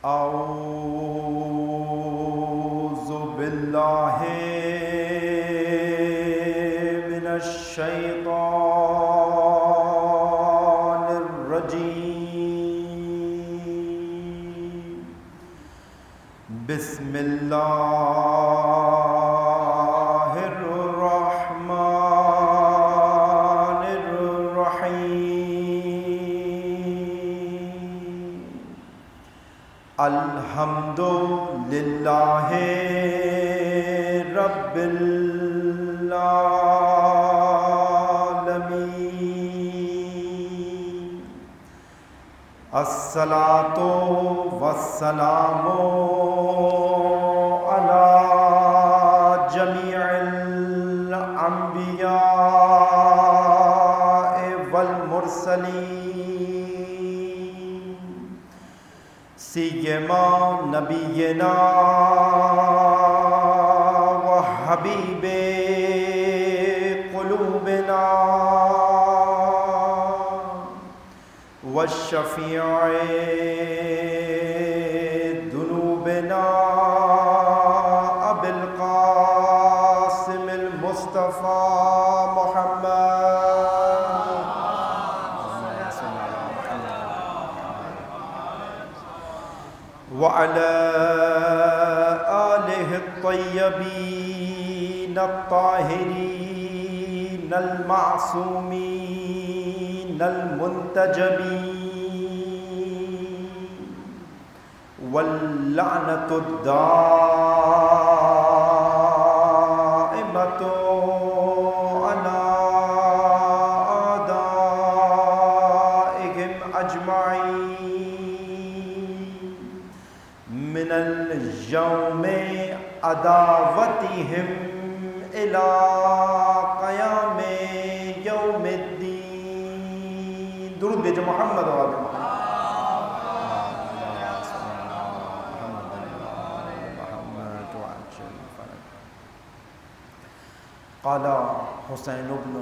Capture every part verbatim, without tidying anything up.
औज़ु बिल्लाहि मिनश शैतानिर रजीम। बिस्मिल्लाहिर रहमानिर रहीम। अल्हम्दुलिल्लाहि रब्बिल आलमीन। अस्सलातु वस्सलामु अला जमीइल अंबिया वल मुरसलीन। सियमा नबीना व हबीबे क़ुलूबिना व शफ़ीए दुनूबिना अबिल क़ासिमिल मुस्तफ़ा मुहम्मद व अला आलिहि त्तय्यबीन अत्ताहिरीन अल-मासूमीन अल-मुंतजबीन वल्लअनतु दाइमतु अला आदाइहिम अजमईन मिनल यौमे अदावतिहिम इला क़यामे यौमिद्दीन। दुरूद भेजो मोहम्मद व आले मोहम्मद। क़ाला हुसैन इब्न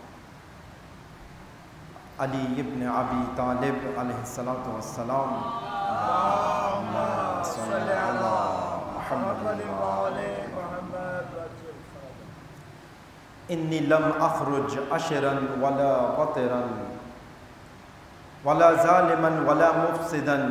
अली इब्न अबी तालिब अलैहिस्सलातु वस्सलाम। इन्नी लम अखरुज अशरन वला बतरन वला ज़ालिमन वला मुफ़सिदन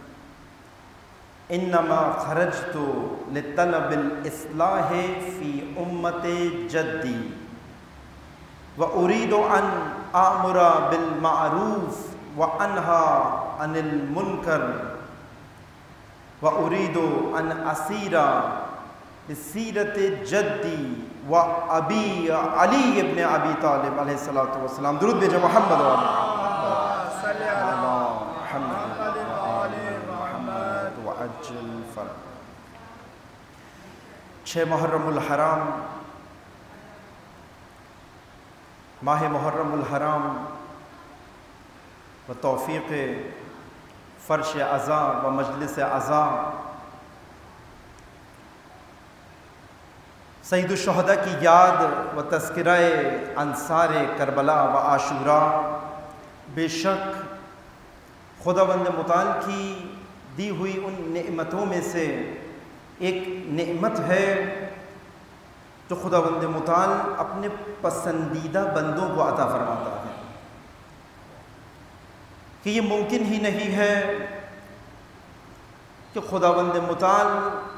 इन्नमा खरजतु लितलबिल इस्लाहि फ़ी उम्मति जद्दी व उरीदु अन आमुरा बिल मारूफ़ व अनहा अनिल मुनकर व उरीदु अन असीरा बिसीरत जद्दी व अबी अली इब्न अबी तालिब अलैहिस्सलातु वस्सलाम। दुरूद भेजो मोहम्मद व अज्जल फरज। छः मुहर्रमुल हराम, माह मुहर्रमुल हराम व तौफ़ीक़ फ़र्श अज़ा व मजलिस अज़ा सईदुश्शुहदा की याद व तज़किराए अंसारे करबला व आशूरा। बेशक खुदावंद मुताल की दी हुई उन नेमतों में से एक नेमत है जो खुदावंद मुताल अपने पसंदीदा बंदों को अता फरमाता है कि ये मुमकिन ही नहीं है कि खुदावंद मुताल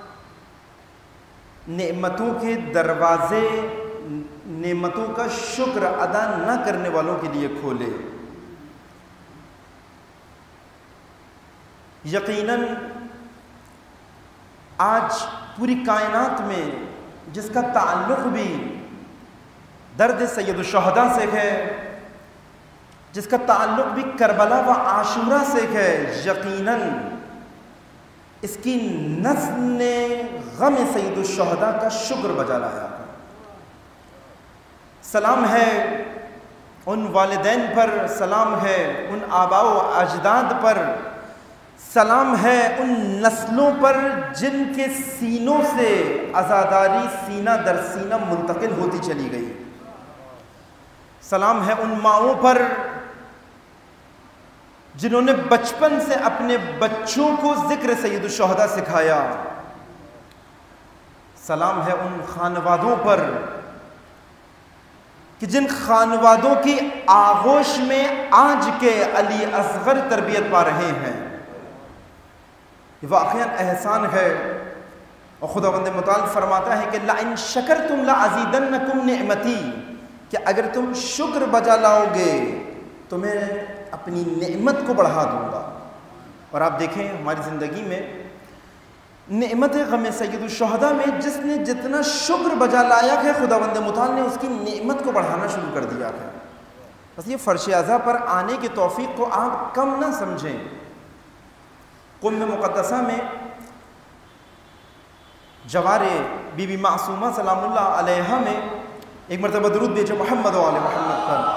नेमतों के दरवाज़े नेमतों का शुक्र अदा न करने वालों के लिए खोले। यकीनन आज पूरी कायनात में जिसका ताल्लुक़ भी दर्द सैयदुश्शुहदा से है, जिसका ताल्लुक़ भी करबला व आशूरा से है, यकीनन इसकी नफ्स ने गम सैयदुश्शुहदा का शुक्र बजा लाया। सलाम है उन वालिदैन पर, सलाम है उन आबा व अजदाद पर, सलाम है उन नस्लों पर जिनके सीनों से आज़ादारी सीना दर सीना मुंतकिल होती चली गई। सलाम है उन माओं पर जिन्होंने बचपन से अपने बच्चों को जिक्र सैयदुश शुहदा सिखाया। सलाम है उन खानवादों पर कि जिन खानवादों की आगोश में आज के अली असगर तरबियत पा रहे हैं। ये वाक़ईन एहसान है। और खुदावंद मुताल फरमाता है कि ला इन शकरतुम ला अज़ीदन्नकुम निअमती, कि अगर तुम शुक्र बजा लाओगे तो मैं अपनी नेमत को बढ़ा दूंगा। और आप देखें हमारी ज़िंदगी में नेमत गम सैयदुश शुहदा में जिसने जितना शुक्र बजा लाया है, खुदावंद मुताल ने उसकी नेमत को बढ़ाना शुरू कर दिया है। बस ये फ़र्श अज़ा पर आने की तौफ़ीक़ को आप कम ना समझें। कुम्म मुक़द्दसा में जवारे बीबी मासूमा सलामुल्लाह अलैहा में एक मरतबा दुरूद भेजे मोहम्मद व आले मोहम्मद पर।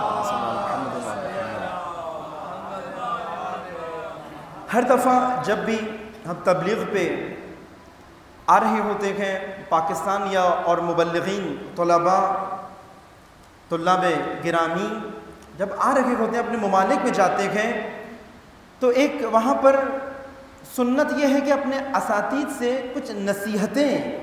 हर दफ़ा जब भी हम तबलीग पे आ रहे होते हैं, पाकिस्तान या और मुबल्लिगीन तलबा तुल्लाब गिरामी जब आ रहे होते हैं, अपने ममालिक में जाते हैं, तो एक वहाँ पर सुन्नत यह है कि अपने असातीद से कुछ नसीहतें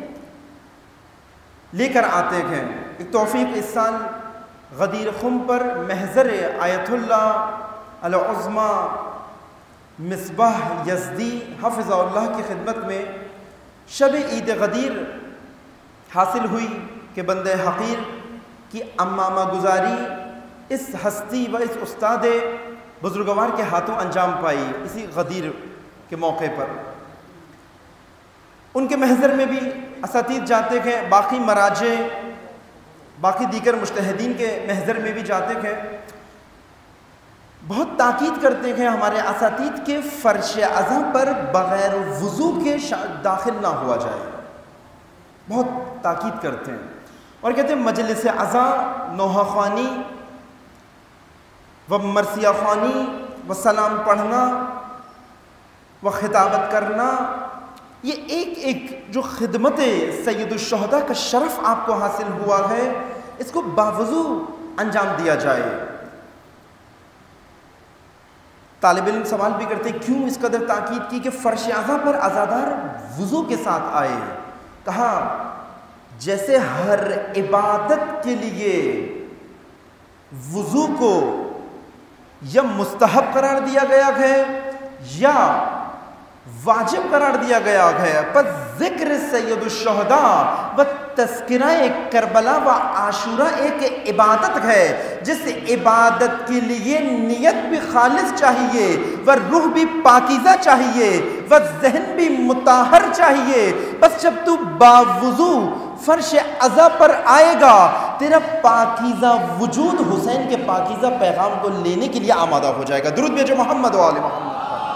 लेकर आते हैं। एक तौफ़ीक़ इस साल गदीर खुम पर महज़र आयतुल्लाह अल-उज़्मा मिसबाह यज़दी हफ़िज़हुल्लाह की खिदमत में शब ईद गदीर हासिल हुई कि बंदे हक़ीर की अम्मामा गुजारी इस हस्ती व इस उस्ताद बुजुर्गवार के हाथों अंजाम पाई। इसी गदीर के मौके पर उनके महज़र में भी असातीद जाते हैं, बाकी मराजे बाकी दीगर मुज्तहिदीन के महज़र में भी जाते हैं। बहुत ताकीद करते हैं हमारे असातीद के फ़र्श अज़ा पर बग़ैर वज़ू के दाखिल ना हुआ जाए। बहुत ताकीद करते हैं और कहते हैं मजलिस अज़ा नोहा ख़्वानी व मरसिया ख़्वानी व सलाम पढ़ना व खिताबत करना, ये एक एक जो खिदमत सैयदुश शुहदा का शरफ़ आपको हासिल हुआ है, इसको बावज़ू अंजाम दिया जाए। तालिब इल्म सवाल भी करते क्यों इस कदर ताकीद की कि फ़र्श अज़ा पर अज़ादार वज़ू के साथ आए। कहा जैसे हर इबादत के लिए वज़ू को या मुस्तहब करार दिया गया है या वाजिब करार दिया गया है, पर जिक्र सैयदुश शुहदा व तज़किरा करबला व आशूरा एक इबादत है, जिस इबादत के लिए नियत भी खालिस चाहिए व रूह भी पाकीज़ा चाहिए व ज़हन भी मुताहर चाहिए। बस जब तू बावुज़ू फ़र्श अज़ा पर आएगा, तेरा पाकीज़ा वजूद हुसैन के पाकीज़ा पैगाम को लेने के लिए आमादा हो जाएगा। दुरूद भेजो मोहम्मद व आले मोहम्मद।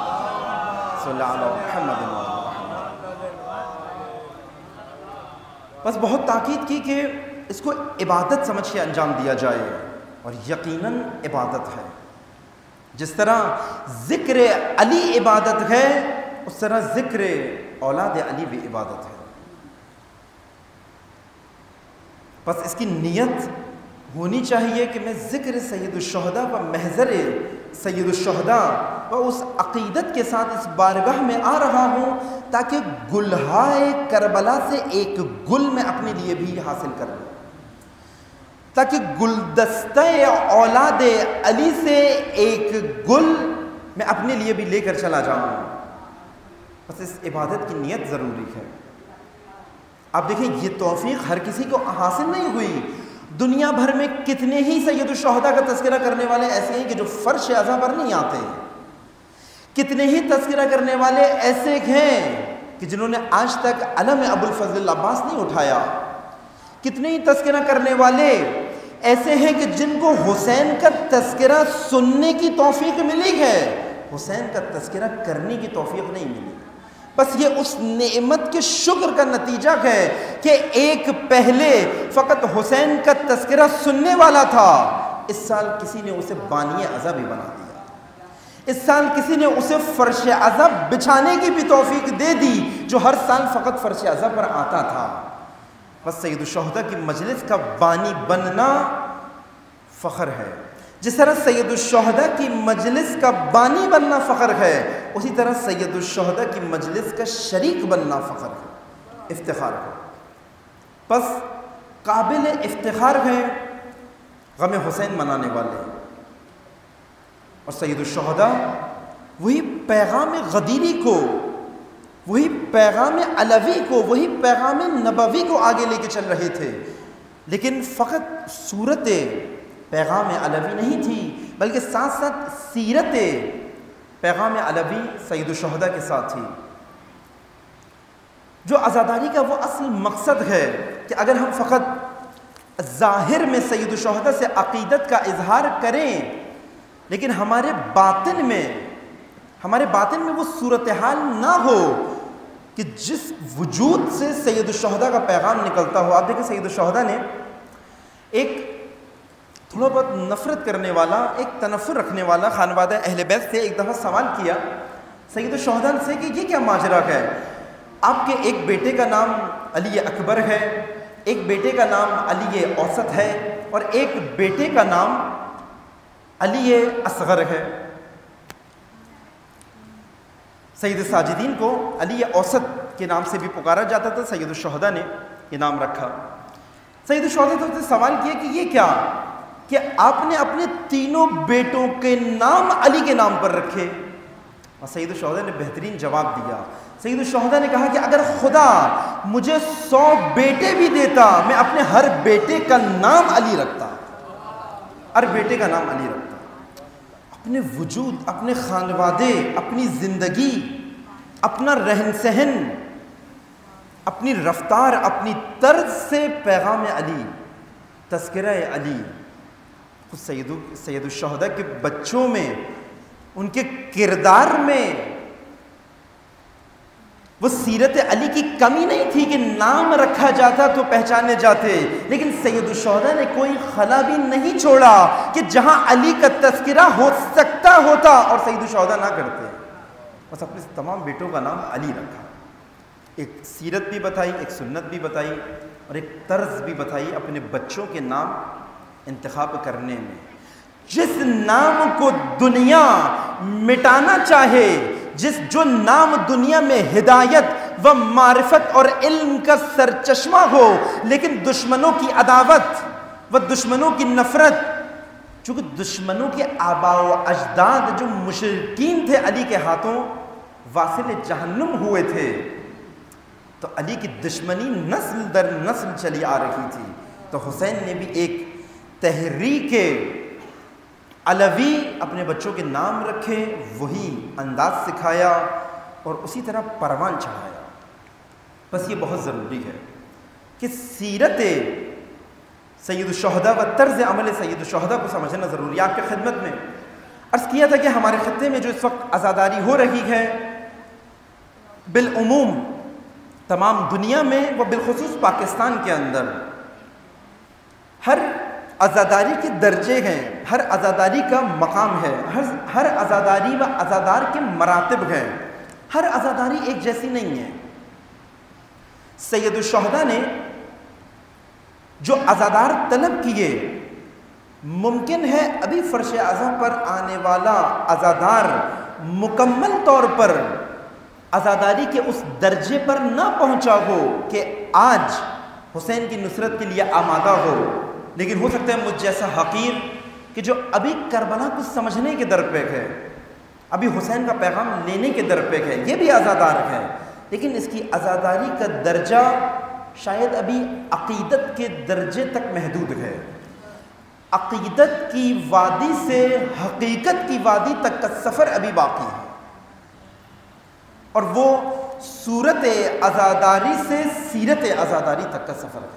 बस बहुत ताकीद की कि इसको इबादत समझ के अंजाम दिया जाए, और यकीनन इबादत है। जिस तरह ज़िक्र अली इबादत है, उस तरह ज़िक्र औलाद अली भी इबादत है। बस इसकी नियत होनी चाहिए कि मैं ज़िक्र सैयदुश शुहदा व महज़र सैयदुश शुहदा व उस अक़ीदत के साथ इस बारगाह में आ रहा हूँ, ताकि गुलहाए करबला से एक गुल मैं अपने लिए भी हासिल कर लूँ, ताकि गुलदस्ते औलाद अली से एक गुल मैं अपने लिए भी लेकर चला जाऊँ। बस इस इबादत की नियत ज़रूरी है। आप देखें, ये तौफ़ीक़ हर किसी को हासिल नहीं हुई। दुनिया भर में कितने ही सैयदुश शुहदा का तज़किरा करने वाले ऐसे हैं कि जो फ़र्श अज़ा पर नहीं आते। कितने ही तज़किरा करने वाले ऐसे हैं कि जिन्होंने आज तक अलम अबुल फ़ज़ल अब्बास नहीं उठाया। कितने ही तज़किरा करने वाले ऐसे हैं कि जिनको हुसैन का तज़किरा सुनने की तौफ़ीक़ मिली है, हुसैन का तज़किरा करने की तौफ़ीक़ नहीं मिली। बस ये उस नेमत के शुक्र का नतीजा है कि एक पहले फ़कत हुसैन का तज़किरा सुनने वाला था, इस साल किसी ने उसे बानिए अज़ा भी बना दिया। इस साल किसी ने उसे फ़र्श अज़ा बिछाने की भी तौफ़ीक़ दे दी, जो हर साल फ़कत फ़र्श अज़ा पर आता था। बस सैयदुश शुहदा की मजलिस का बानी बनना फ़ख्र है। जिस तरह सैयदुश्शुहदा की मजलिस का बानी बनना फ़ख्र है, उसी तरह सैयदुश्शुहदा की मजलिस का शरीक बनना फ़ख्र है, इफ्तिखार है। बस काबिल इफ्तिखार है गम हुसैन मनाने वाले। और सैयदुश्शुहदा वही पैगाम गदीरी को, वही पैगाम अलवी को, वही पैगाम नबवी को आगे लेके चल रहे थे। लेकिन फ़कत सूरत पैगाम अलवी नहीं थी, बल्कि साथ साथ सीरत पैगाम अलवी सैयदुश्शुहदा के साथ थी। जो आज़ादारी का वो असल मकसद है कि अगर हम फ़कत ज़ाहिर में सैयदुश्शुहदा से अक़ीदत का इजहार करें, लेकिन हमारे बातिन में हमारे बातिन में वो सूरत हाल ना हो कि जिस वजूद से सैयदुश्शुहदा का पैगाम निकलता हो। आप देखें, सैयदुश्शुहदा ने एक थोड़ा बहुत नफ़रत करने वाला, एक तनफ़ुर रखने वाला खानवादा अहले बैत से एक दफ़ा सवाल किया सैयदुश्शुहदा से कि ये क्या माजरा है, आपके एक बेटे का नाम अली अकबर है, एक बेटे का नाम अली औसत है और एक बेटे का नाम अली असग़र है। सैयद साजिदीन को अली औसत के नाम से भी पुकारा जाता था, सैयदुश्शुहदा ने ये नाम रखा। सैयदुश्शुहदा ने सवाल किया कि ये क्या, कि आपने अपने तीनों बेटों के नाम अली के नाम पर रखे। और सैयदुश्शुहदा ने बेहतरीन जवाब दिया। सैयदुश्शुहदा ने कहा कि अगर खुदा मुझे सौ बेटे भी देता, मैं अपने हर बेटे का नाम अली रखता, हर बेटे का नाम अली रखता। अपने वजूद, अपने खानवादे, अपनी ज़िंदगी, अपना रहन सहन, अपनी रफ्तार, अपनी तर्ज से पैगाम अली, तज़किरा अली, खुद सैयदु सैयदुश्शुहदा के बच्चों में, उनके किरदार में वो सीरत अली की कमी नहीं थी कि नाम रखा जाता तो पहचाने जाते। लेकिन सैयदुश्शुहदा ने कोई खला भी नहीं छोड़ा कि जहां अली का तज़किरा हो सकता होता और सैयदुश्शुहदा ना करते, बस अपने तमाम बेटों का नाम अली रखा। एक सीरत भी बताई, एक सुन्नत भी बताई और एक तर्ज भी बताई अपने बच्चों के नाम इंतखाब करने में। जिस नाम को दुनिया मिटाना चाहे, जिस जो नाम दुनिया में हिदायत व मारिफत और इल्म का सरचश्मा हो, लेकिन दुश्मनों की अदावत व दुश्मनों की नफरत, चूँकि दुश्मनों के आबा व अजदाद जो मुशरिकीन थे अली के हाथों वासिल जहन्नुम हुए थे, तो अली की दुश्मनी नस्ल दर नस्ल चली आ रही थी। तो हुसैन ने भी एक तहरीक अलवी अपने बच्चों के नाम रखे, वही अंदाज सिखाया और उसी तरह परवान चढ़ाया। बस ये बहुत ज़रूरी है कि सीरत सैयदुश्शुहदा व तर्ज़ अमल सैयदुश्शुहदा को समझना ज़रूरी है। आपके खिदमत में अर्ज़ किया था कि हमारे ख़त्ते में जो इस वक्त आज़ादारी हो रही है, बिलउमूम तमाम दुनिया में व बिलखुसूस पाकिस्तान के अंदर, हर आज़ादारी के दर्जे हैं, हर आज़ादारी का मकाम है, हर हर आज़ादारी व आज़ादार के मरातब हैं। हर आज़ादारी एक जैसी नहीं है। सैयदुश्शुहदा ने जो आज़ादार तलब किए, मुमकिन है अभी फर्श आज़ा पर आने वाला आज़ादार मुकम्मल तौर पर आज़ादारी के उस दर्जे पर ना पहुँचा हो कि आज हुसैन की नुसरत के लिए आमादा हो, लेकिन हो सकता है मुझ जैसा हकीर कि जो अभी करबला को समझने के दरपेक है, अभी हुसैन का पैगाम लेने के दरपेक है, ये भी आज़ादार है, लेकिन इसकी आज़ादारी का दर्जा शायद अभी अक़ीदत के दर्जे तक महदूद है। अक़ीदत की वादी से हकीकत की वादी तक का सफ़र अभी बाकी है, और वो सूरत आज़ादारी से सीरत आज़ादारी तक का सफ़र है।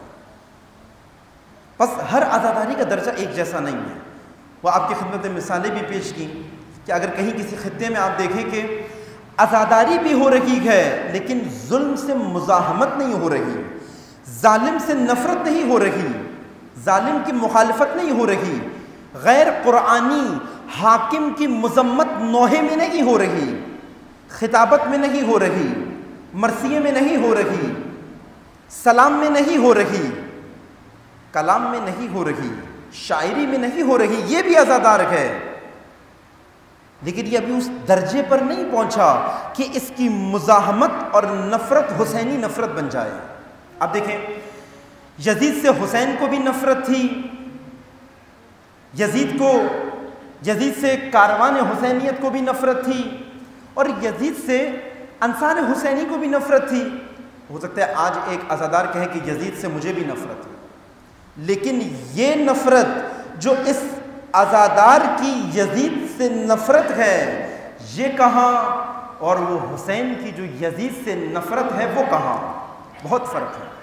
बस हर आज़ादारी का दर्जा एक जैसा नहीं है। वह आपकी खिदमत में मिसालें भी पेश की कि अगर कहीं किसी खित्ते में आप देखें कि आज़ादारी भी हो रही है, लेकिन जुल्म से मुज़ाहमत नहीं हो रही, जालिम से नफ़रत नहीं हो रही, जालिम की मुखालफत नहीं हो रही, गैर कुरानी हाकिम की मज़म्मत नोहे में नहीं हो रही, खिताबत में नहीं हो रही, मरसिये में नहीं हो रही, सलाम में नहीं हो रही, कलाम में नहीं हो रही, शायरी में नहीं हो रही, ये भी अज़ादार है, लेकिन ये अभी उस दर्जे पर नहीं पहुंचा कि इसकी मुज़ाहमत और नफ़रत हुसैनी नफ़रत बन जाए। अब देखें, यजीद से हुसैन को भी नफ़रत थी, यजीद को यजीद से कारवान हुसैनियत को भी नफ़रत थी, और यजीद से अंसार हुसैनी को भी नफ़रत थी। हो सकता है आज एक अज़ादार कहे कि यजीद से मुझे भी नफ़रत है, लेकिन ये नफ़रत जो इस अज़ादार की यजीद से नफ़रत है ये कहाँ, और वो हुसैन की जो यजीद से नफ़रत है वो कहाँ, बहुत फ़र्क है।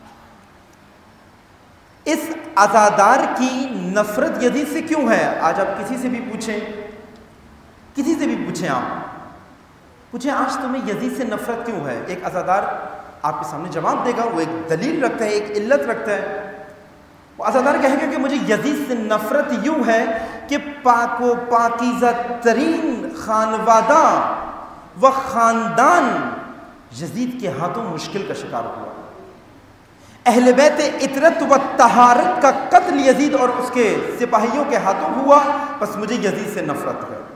इस अज़ादार की नफ़रत यजीद से क्यों है? आज आप किसी से भी पूछें, किसी से भी पूछें, आप पूछें आज तुम्हें यजीद से नफ़रत क्यों है, एक अज़ादार आपके सामने जवाब देगा, वो एक दलील रखता है, एक इल्लत रखता है। वो अज़ादार कहेगा कि मुझे यजीद से नफ़रत यूँ है कि पाको पाकीज़ा तरीन खानवादा व ख़ानदान यजीद के हाथों मुश्किल का शिकार हुआ। अहले बैत इतरत व तहारत का कत्ल यजीद और उसके सिपाहियों के हाथों हुआ, बस मुझे यजीद से नफ़रत है।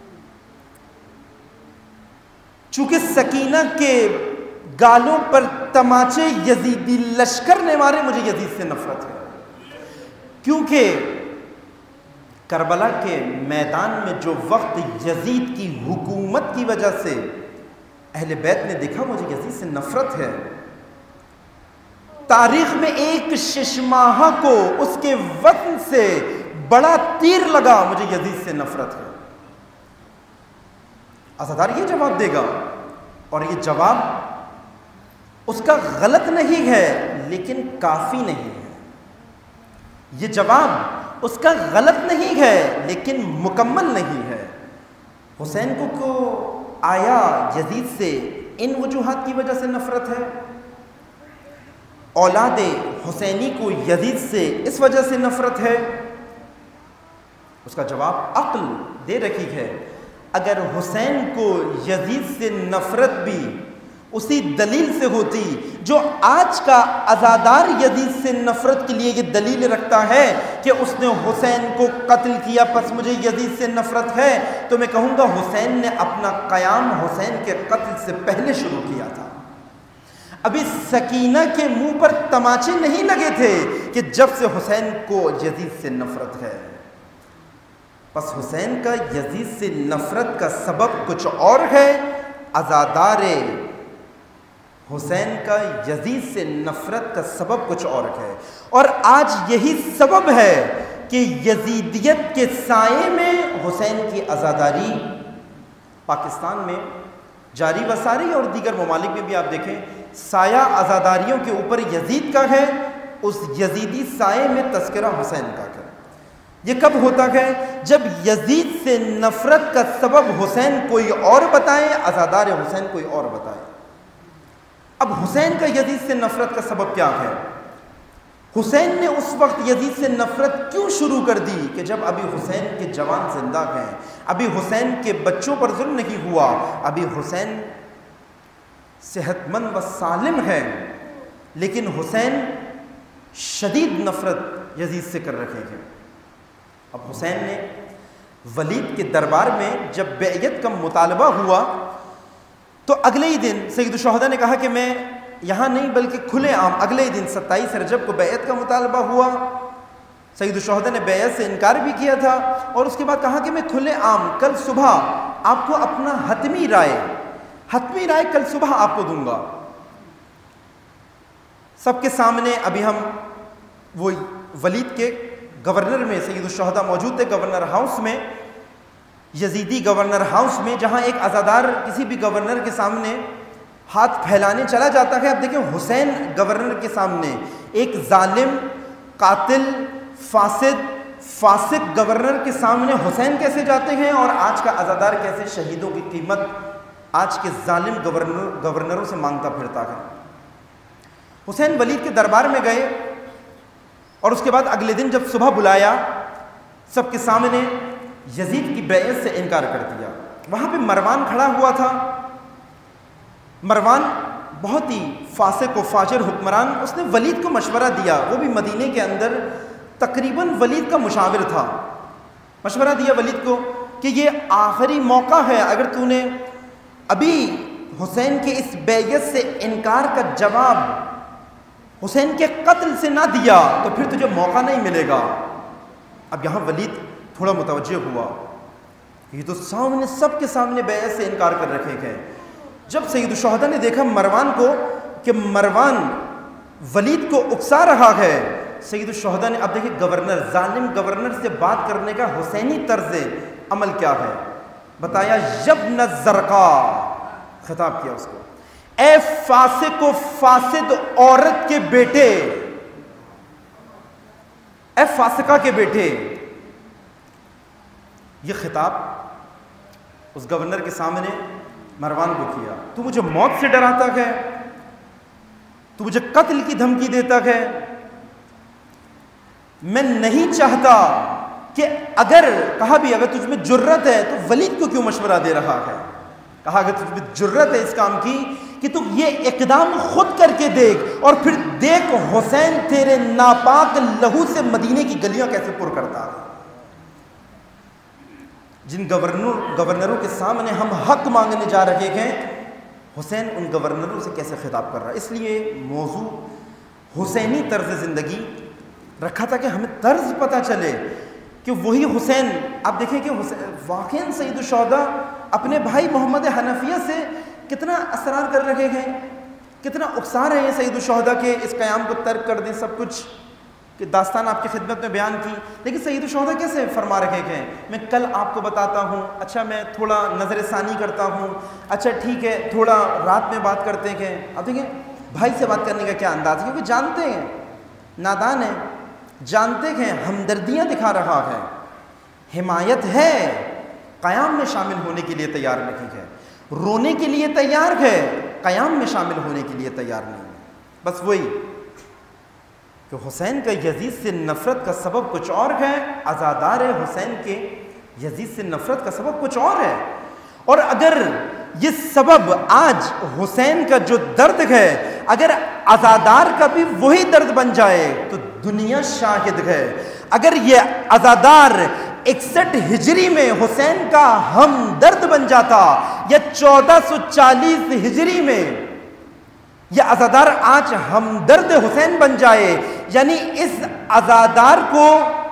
चूंकि सकीना के गालों पर तमाचे यजीदी लश्कर ने मारे, मुझे यजीद से नफ़रत है। क्योंकि करबला के मैदान में जो वक्त यजीद की हुकूमत की वजह से अहले बैत ने देखा मुझे यजीद से नफ़रत है, तारीख में एक शिशमाहा को उसके वतन से बड़ा तीर लगा, मुझे यजीद से नफ़रत है। अज़ादार ये जवाब देगा, और ये जवाब उसका गलत नहीं है लेकिन काफ़ी नहीं है। ये जवाब उसका गलत नहीं है लेकिन मुकम्मल नहीं है। हुसैन को को आया यजीद से इन वजूहात की वजह से नफ़रत है, औलादे हुसैनी को यजीद से इस वजह से नफ़रत है। उसका जवाब अक्ल दे रखी है। अगर हुसैन को यजीद से नफ़रत भी उसी दलील से होती जो आज का अज़ादार यजीद से नफ़रत के लिए ये दलील रखता है कि उसने हुसैन को कत्ल किया बस मुझे यजीद से नफ़रत है, तो मैं कहूँगा हुसैन ने अपना क़याम हुसैन के कत्ल से पहले शुरू किया था। अभी सकीना के मुंह पर तमाचे नहीं लगे थे कि जब से हुसैन को यजीद से नफ़रत है। बस हुसैन का यजीद से नफ़रत का सबब कुछ और है, अज़ादार हुसैन का यजीद से नफ़रत का सबब कुछ और है। और आज यही सबब है कि यजीदियत के साये में हुसैन की अज़ादारी पाकिस्तान में जारी व सारी और दीगर ममालिक में भी आप देखें साया अज़ादारियों के ऊपर यजीद का है, उस यजीदी साये में तस्करा हुसैन का है। ये कब होता है? जब यजीद से नफ़रत का सबब हुसैन कोई और बताए, अज़ादार हुसैन कोई और बताए। अब हुसैन का यजीद से नफ़रत का सबब क्या है? हुसैन ने उस वक्त यजीद से नफ़रत क्यों शुरू कर दी कि जब अभी हुसैन के जवान जिंदा हैं, अभी हुसैन के बच्चों पर जुल्म नहीं हुआ, अभी हुसैन सेहतमंद व सालिम है, लेकिन हुसैन शदीद नफ़रत यजीद से कर रखे हैं। अब हुसैन ने वलीद के दरबार में जब बैयत का मुतालबा हुआ तो अगले ही दिन सैयद शुहदा ने कहा कि मैं यहाँ नहीं बल्कि खुले आम, अगले ही दिन सत्ताईस रजब को बैयत का मुतालबा हुआ। सैयद शुहदा ने बैयत से इनकार भी किया था और उसके बाद कहा कि मैं खुले आम कल सुबह आपको अपना हतमी राय हतमी राय कल सुबह आपको दूंगा। सबके सामने अभी हम वो वलीद के गवर्नर में सैयद शुहदा मौजूद थे, गवर्नर हाउस में, यजीदी गवर्नर हाउस में, जहां एक अज़ादार किसी भी गवर्नर के सामने हाथ फैलाने चला जाता है। अब देखें हुसैन गवर्नर के सामने एक जालिम, कातिल, फासिद, फासिक गवर्नर के सामने हुसैन कैसे जाते हैं और आज का अज़ादार कैसे शहीदों की कीमत आज के जालिम गवर्नर गवर्नरों से मांगता फिरता है। हुसैन वलीद के दरबार में गए और उसके बाद अगले दिन जब सुबह बुलाया, सबके सामने यजीद की बैयत से इनकार कर दिया। वहाँ पे मरवान खड़ा हुआ था। मरवान बहुत ही फासिक व फाजिर हुक्मरान, उसने वलीद को मशवरा दिया, वो भी मदीने के अंदर तकरीबन वलीद का मुशाविर था। मशवरा दिया वलीद को कि ये आखिरी मौका है, अगर तूने अभी हुसैन के इस बैयत से इनकार का जवाब हुसैन के कत्ल से ना दिया तो फिर तुझे मौका नहीं मिलेगा। अब यहाँ वलीद थोड़ा मुतवज्जे हुआ, ये तो सामने सबके सामने बैयत से इनकार कर रखे गए। जब सैयद शुहदा ने देखा मरवान को कि मरवान वलीद को उकसा रहा है, सैयद शुहदा ने, अब देखिए गवर्नर, जालिम गवर्नर से बात करने का हुसैनी तर्ज अमल क्या है, बताया यब्न ज़रक़ा, खिताब किया उसको, ए फासिक व फासिद औरत के बेटे, ए फासिका के बेटे। ये खिताब उस गवर्नर के सामने मरवान को किया। तू मुझे मौत से डराता है, तू मुझे कत्ल की धमकी देता है। मैं नहीं चाहता कि अगर कहा भी अगर तुझमें जुर्रत है तो वलीद को क्यों मशवरा दे रहा है। कहा अगर तुझमें जुर्रत है इस काम की कि तू ये इकदाम खुद करके देख और फिर देख हुसैन तेरे नापाक लहू से मदीने की गलियां कैसे पुर करता है। जिन गवर्नर गवर्नरों के सामने हम हक मांगने जा रहे हैं, हुसैन उन गवर्नरों से कैसे खिताब कर रहा है। इसलिए मौजू हुसैनी तर्ज ज़िंदगी रखा था कि हमें तर्ज पता चले कि वही हुसैन। आप देखें कि वाक़ई सैयद शुहदा अपने भाई मोहम्मद हनफिया से कितना असरार कर रहे हैं, कितना उकसा रहे हैं सैयद शुहदा के इस क़याम को तर्क कर दें, सब कुछ कि दास्तान आपकी खिदमत में बयान की। लेकिन सैयद शुहदा कैसे फरमा रहे हैं, मैं कल आपको बताता हूँ, अच्छा मैं थोड़ा नज़र सानी करता हूँ, अच्छा ठीक है थोड़ा रात में बात करते हैं। अब देखिए भाई से बात करने का क्या अंदाज़ है, क्योंकि जानते हैं नादान है, जानते हैं हमदर्दियाँ दिखा रहा है, हिमायत है, क़याम में शामिल होने के लिए तैयार नहीं है, रोने के लिए तैयार है, क़याम में शामिल होने के लिए तैयार नहीं है। बस वही कि हुसैन का यजीद से नफ़रत का सबब कुछ और है, अज़ादार हुसैन के यजीद से नफ़रत का सबब कुछ और है। और अगर ये सबब आज हुसैन का जो दर्द है अगर अज़ादार का भी वही दर्द बन जाए तो दुनिया शाहिद है। अगर ये अज़ादार इकसठ हिजरी में हुसैन का हमदर्द बन जाता या चौदह सौ चालीस हिजरी में यह अज़ादार आज हमदर्द हुसैन बन जाए, यानी इस अज़ादार को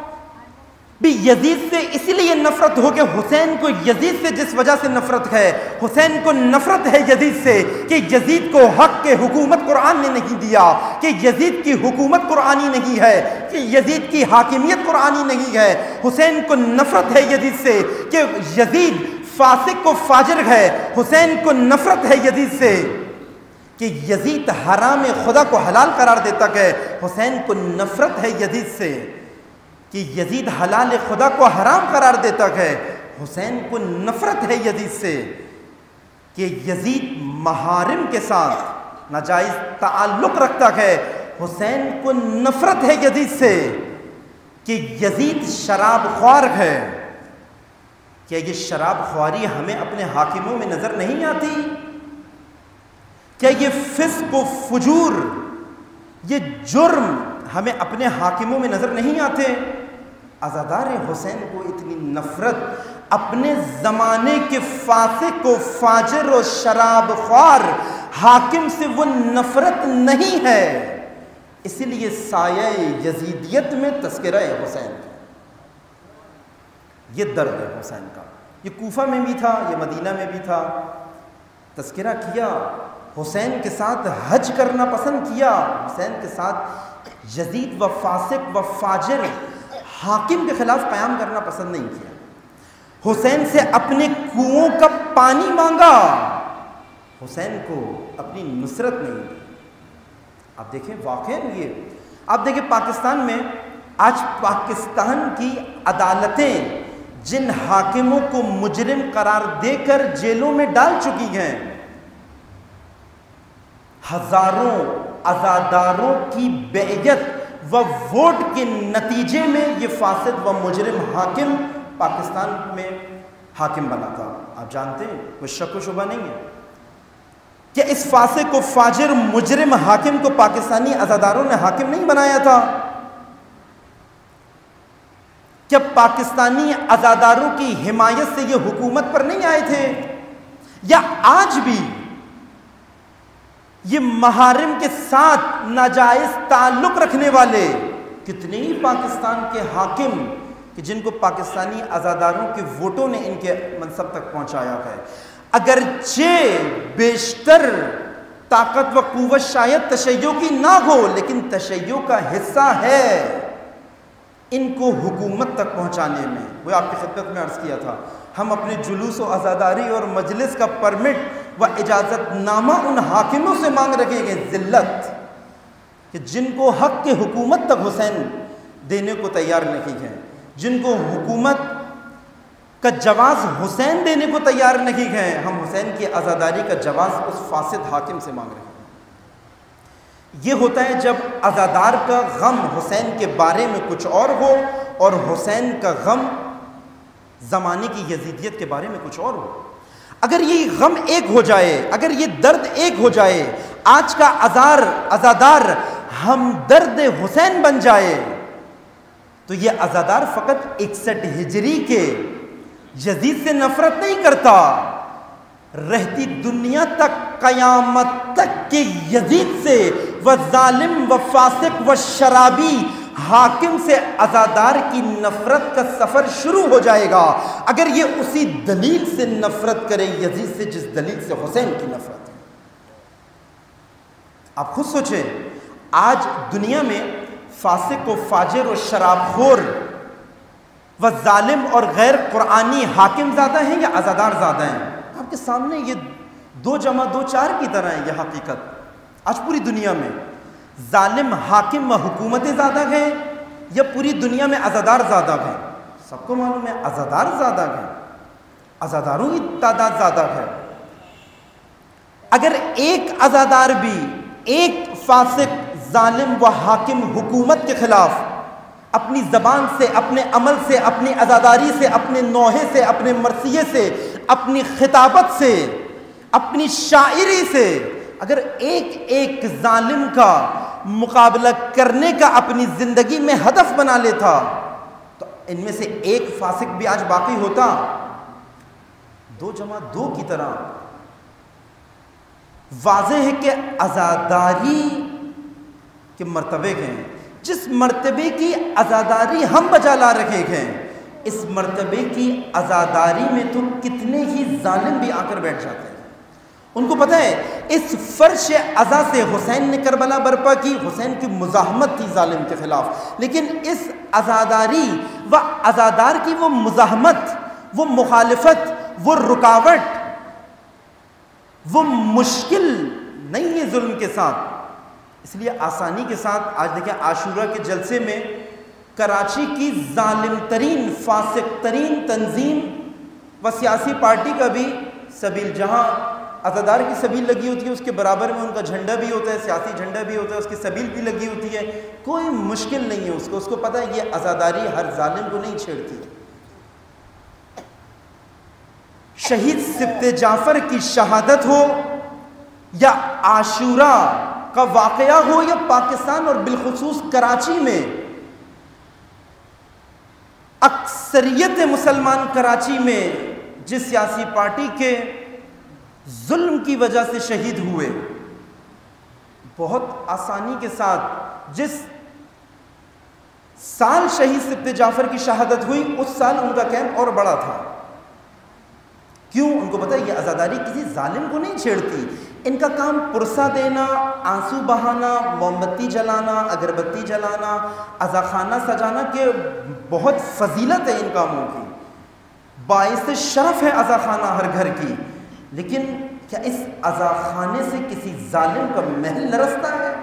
भी यजीद से इसलिए नफरत हो कि हुसैन को यजीद से जिस वजह से नफरत है, हुसैन को नफरत है यजीद से कि यजीद को हक के हुकूमत कुरान ने नहीं दिया, कि यजीद की हुकूमत कुरानी नहीं है, कि यजीद की हाकिमियत कुरानी नहीं है। हुसैन को नफरत है यजीद से कि यजीद फासिक को फाजिर है। हुसैन को नफरत है यजीद से कि यजीद हराम खुदा को हलाल करार देता है। हुसैन को नफरत है यजीद से कि यजीद हलाल खुदा को हराम करार देता है। हुसैन को नफरत है यजीद से कि यजीद महारिम के साथ नाजायज़ ताल्लुक़ रखता है। हुसैन को नफरत है यजीद से कि यजीद शराब ख्वार है। क्या ये शराब ख्वारी हमें अपने हाकिमों में नज़र नहीं आती? क्या ये फिस्क व फुजूर, ये जुर्म हमें अपने हाकिमों में नज़र नहीं आते? अज़ादार हुसैन को इतनी नफ़रत अपने ज़माने के फासिक व फाजिर और शराब ख्वार हाकिम से वो नफ़रत नहीं है, इसलिए साया यजीदियत में तस्करा हुसैन, ये दर्द है हुसैन का। ये कूफा में भी था, ये मदीना में भी था। तस्करा किया, हुसैन के साथ हज करना पसंद किया, हुसैन के साथ यजीद व फासिक व फाजिर हाकिम के खिलाफ क़याम करना पसंद नहीं किया। हुसैन से अपने कुओं का पानी मांगा, हुसैन को अपनी नुसरत नहीं दी। आप देखें वाक़ई ये, आप देखें पाकिस्तान में आज पाकिस्तान की अदालतें जिन हाकिमों को मुजरिम करार देकर जेलों में डाल चुकी हैं, हजारों अज़ादारों की बेइज्जत व वोट के नतीजे में ये फासिद व मुजरिम हाकिम पाकिस्तान में हाकिम बना था। आप जानते हैं, कोई शक व शुबा नहीं है कि इस फासिक को फाजिर मुजरिम हाकिम को पाकिस्तानी अज़ादारों ने हाकिम नहीं बनाया था। क्या पाकिस्तानी आज़ादारों की हिमायत से ये हुकूमत पर नहीं आए थे? या आज भी ये महारिम के साथ नाजायज ताल्लुक रखने वाले कितने ही पाकिस्तान के हाकिम कि जिनको पाकिस्तानी आज़ादारों के वोटों ने इनके मनसब तक पहुंचाया है, अगरचे बेशतर ताकत व कुव्वत शायद तशय्यो की ना हो, लेकिन तशय्यो का हिस्सा है इनको हुकूमत तक पहुंचाने में। वो आपकी खिदमत में अर्ज़ किया था, हम अपने जुलूस व आज़ादारी और मजलिस का परमिट व इजाज़तनामा उन हाकिमों से मांग रखे गए जिल्लत कि जिनको हक के हुकूमत तक हुसैन देने को तैयार नहीं है, जिनको हुकूमत का जवाज़ हुसैन देने को तैयार नहीं है, हम हुसैन की आज़ादारी का जवाज़ उस फासिद हाकिम से मांग रहे हैं। ये होता है जब आज़ादार का गम हुसैन के बारे में कुछ और हो और हुसैन का गम ज़माने की यजीदियत के बारे में कुछ और हो। अगर ये गम एक हो जाए, अगर ये दर्द एक हो जाए, आज का आज़ार आज़ादार हम दर्द हुसैन बन जाए, तो ये आज़ादार फ़कत इकसठ हिजरी के यजीद से नफरत नहीं करता, रहती दुनिया तक क़यामत तक के यजीद से व जालिम व फासिक व शराबी हाकिम से आज़ादार की नफरत का सफ़र शुरू हो जाएगा अगर ये उसी दलील से नफरत करे, यजीद से, जिस दलील से हुसैन की नफरत है। आप खुद सोचें, आज दुनिया में फासिक व फाजिर व शराबखोर व जालिम और गैर कुरानी हाकिम ज़्यादा हैं या आज़ादार ज़्यादा हैं? आपके सामने ये दो जमा दो चार की तरह है। यह हकीकत आज पूरी दुनिया में जालिम हाकिम व हुकूमतें ज़्यादा हैं या पूरी दुनिया में आज़ादार ज़्यादा हैं? सबको मालूम है आज़ादार ज़्यादा हैं, आज़ादारों की तादाद ज़्यादा है। अगर एक आज़ादार भी एक फासिक जालिम व हाकिम हुकूमत के खिलाफ अपनी ज़बान से, अपने अमल से, अपनी आज़ादारी से, अपने नौहे से, अपने मरसिये से, अपनी खिताबत से, अपनी शायरी से अगर एक एक जालिम का मुकाबला करने का अपनी ज़िंदगी में हदफ बना लेता, तो इनमें से एक फासिक भी आज बाकी होता। दो जमा दो की तरह वाज़ेह है कि आज़ादारी के मर्तबे हैं। जिस मर्तबे की आज़ादारी हम बजा ला रखे हैं, इस मर्तबे की आज़ादारी में तो कितने ही जालिम भी आकर बैठ जाते हैं। उनको पता है इस फर्श अज़ा से हुसैन ने करबला बर्पा की, हुसैन की मुज़ाहमत थी जालिम के खिलाफ, लेकिन इस आज़ादारी व आज़ादार की वो मुज़ाहमत, वो मुखालिफत, वो रुकावट, वो मुश्किल नहीं है जुल्म के साथ। इसलिए आसानी के साथ आज देखिए आशूरा के जलसे में कराची की जालिम तरीन, फासिक तरीन तंजीम व सियासी पार्टी का भी सबील, जहाँ आज़ादार की सबील लगी होती है उसके बराबर में उनका झंडा भी होता है, सियासी झंडा भी होता है, उसकी सबील भी लगी होती है। कोई मुश्किल नहीं है उसको, उसको पता है ये आज़ादारी हर जालिम को नहीं छेड़ती। शहीद सिब्ते जाफर की शहादत हो या आशूरा का वाक़या हो या पाकिस्तान और बिलखुसूस कराची में अक्सरियत मुसलमान कराची में जिस सियासी पार्टी के जुल्म की वजह से शहीद हुए, बहुत आसानी के साथ जिस साल शहीद सिब्ते जाफर की शहादत हुई उस साल उनका कैंप और बड़ा था। क्यों? उनको पता है ये आज़ादारी किसी जालिम को नहीं छेड़ती। इनका काम पुरसा देना, आंसू बहाना, मोमबत्ती जलाना, अगरबत्ती जलाना, अज़ाखाना सजाना के बहुत फजीलत है इन कामों की, बाइस शरफ है अज़ाखाना हर घर की। लेकिन क्या इस अज़ाखाने से किसी जालिम का महल लरसता है?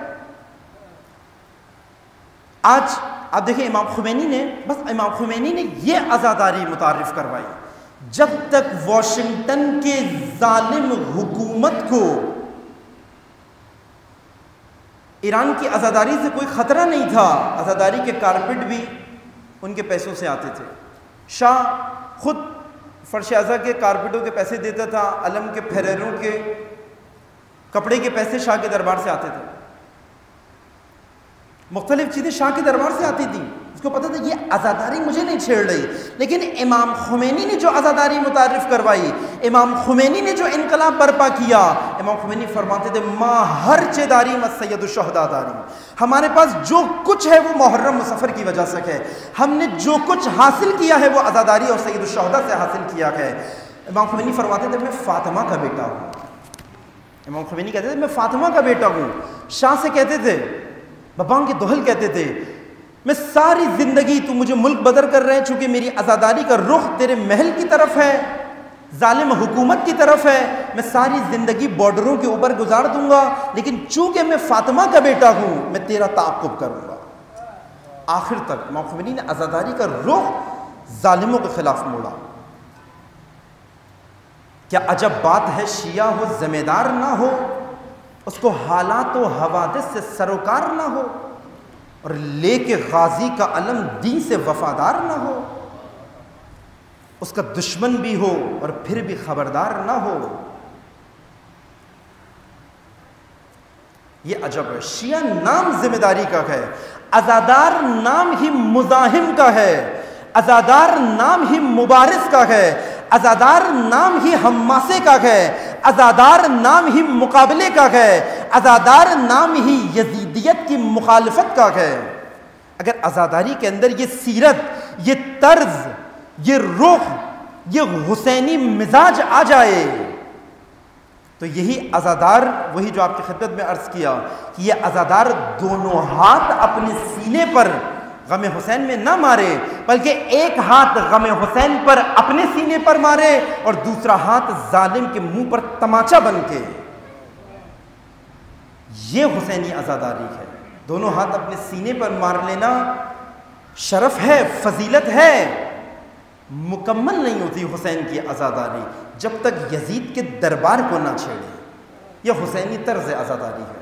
आज आप देखिए इमाम खुमैनी ने, बस इमाम खुमैनी ने ये आज़ादारी मुतारिफ करवाई। जब तक वॉशिंगटन के जालिम हुकूमत को ईरान की आज़ादारी से कोई ख़तरा नहीं था, आज़ादारी के कारपेट भी उनके पैसों से आते थे। शाह खुद फर्श अज़ा के कारपेटों के पैसे देता था, अलम के फहरेरों के कपड़े के पैसे शाह के दरबार से आते थे, मुख्तलिफ चीज़ें शाह के दरबार से आती थी। उसको पता था ये आज़ादारी मुझे नहीं छेड़ रही, लेकिन इमाम खुमैनी ने जो आज़ादारी मुतारिफ करवाई, इमाम खुमैनी ने जो इनकलाब बर्पा किया, इमाम खुमैनी फरमाते थे माँ हर चेदारी मत सैयदुश्शुहदादारी, हमारे पास जो कुछ है वो मुहर्रम मुसफ़र की वजह से है, हमने जो कुछ हासिल किया है वो आज़ादारी और सैयदुश्शुहदा से हासिल किया है। इमाम खुमैनी फरमाते थे मैं फ़ातिमा का बेटा हूँ, इमाम खुमैनी कहते थे मैं फ़ातिमा का बेटा हूँ। शाह से कहते थे, बब्बांग के दोहल कहते थे मैं सारी ज़िंदगी तू मुझे मुल्क बदर कर रहे हैं, चूँकि मेरी आज़ादारी का रुख तेरे महल की तरफ है, जालिम हुकूमत की तरफ है, मैं सारी ज़िंदगी बॉर्डरों के ऊपर गुजार दूंगा, लेकिन चूँकि मैं फ़ातिमा का बेटा हूँ मैं तेरा ताक़ुब करूँगा। आखिर तक इमाम खुमैनी ने आज़ादारी का रुख जालिमों के ख़िलाफ़ मोड़ा। क्या अजब बात है शिया हो ज़िम्मेदार ना हो, उसको हालात व हवादिस से सरोकार ना हो, और लेके गाजी का अलम दीन से वफादार ना हो, उसका दुश्मन भी हो और फिर भी खबरदार ना हो। ये अजब है। शिया नाम जिम्मेदारी का है, अज़ादार नाम ही मुजाहिम का है, अज़ादार नाम ही मुबारिस का है, अज़ादार नाम ही हम्मासे का है, अज़ादार नाम ही मुकाबले का है, अज़ादार नाम ही यजीदियत की मुखालफत का है। अगर अज़ादारी के अंदर ये सीरत, ये तर्ज, ये रुख, ये हुसैनी मिजाज आ जाए तो यही अज़ादार, वही जो आपकी खिदमत में अर्ज़ किया कि ये अज़ादार दोनों हाथ अपने सीने पर गम हुसैन में ना मारे, बल्कि एक हाथ गम हुसैन पर अपने सीने पर मारे और दूसरा हाथ जालिम के मुंह पर तमाचा बन के। ये हुसैनी आज़ादारी है। दोनों हाथ अपने सीने पर मार लेना शरफ है, फजीलत है। मुकम्मल नहीं होती हुसैन की आज़ादारी जब तक यजीद के दरबार को ना छेड़े। यह हुसैनी तर्ज आज़ादारी है,